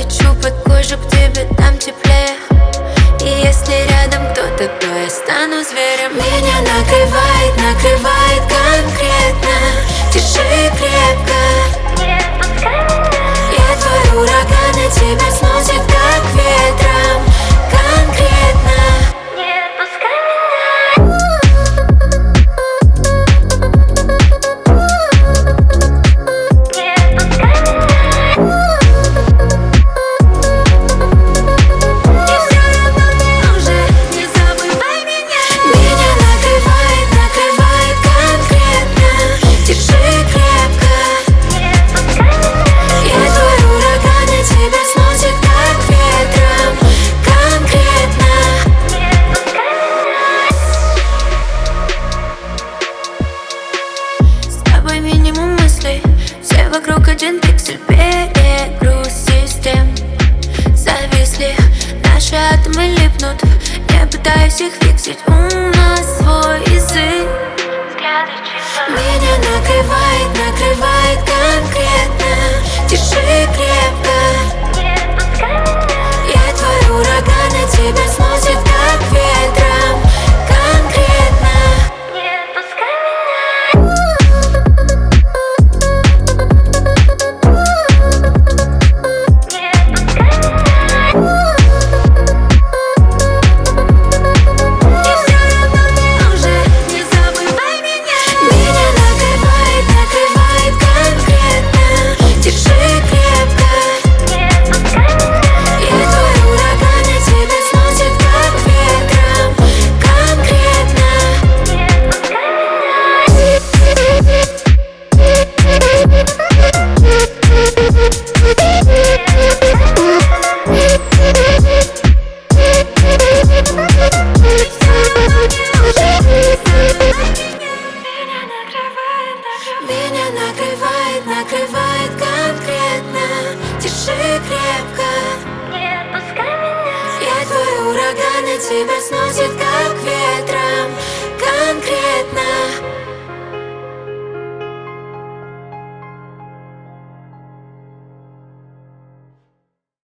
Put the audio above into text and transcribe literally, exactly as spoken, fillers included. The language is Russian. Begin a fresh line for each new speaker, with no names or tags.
хочу под кожу к тебе, там теплее. И если рядом кто-то, то я стану зверем. Меня накрывает, накрывает конкретно. Держи крепко,
Не отпускай меня.
я твой ураган, и тебя сносит как ветром. Конкретно.
Не отпускай меня. Не отпускай меня.
И всё равно мне уже не забывай меня. Меня накрывает, накрывает конкретно. Держи крепко,
Не отпускай меня.
я твой ураган, и тебя сносит как ветром. Конкретно.
Не отпускай меня.
С тобой минимум мыслей, все вокруг один пиксель. Перегруз систем зависли, наши атомы липнут. Не пытаюсь их фиксить, у нас свой язык.
Взгляды числа.
Меня накрывает, накрывает конкретно. Держи крепко,
Не отпускай меня.
я твой ураган, и тебя сносит как ветром. Конкретно.
Не отпускай меня. Не отпускай меня.
И всё равно мне уже не забывай меня. Меня накрывает, накрывает конкретно. Держи крепко,
Не отпускай меня.
я твой ураган, и тебя сносит как ветром. Конкретно.
Не отпускай меня. Меня накрывает, накрывает.
Меня накрывает, накрывает конкретно. Держи крепко,
Не отпускай меня.
я твой ураган, и тебя сносит как ветром. Конкретно.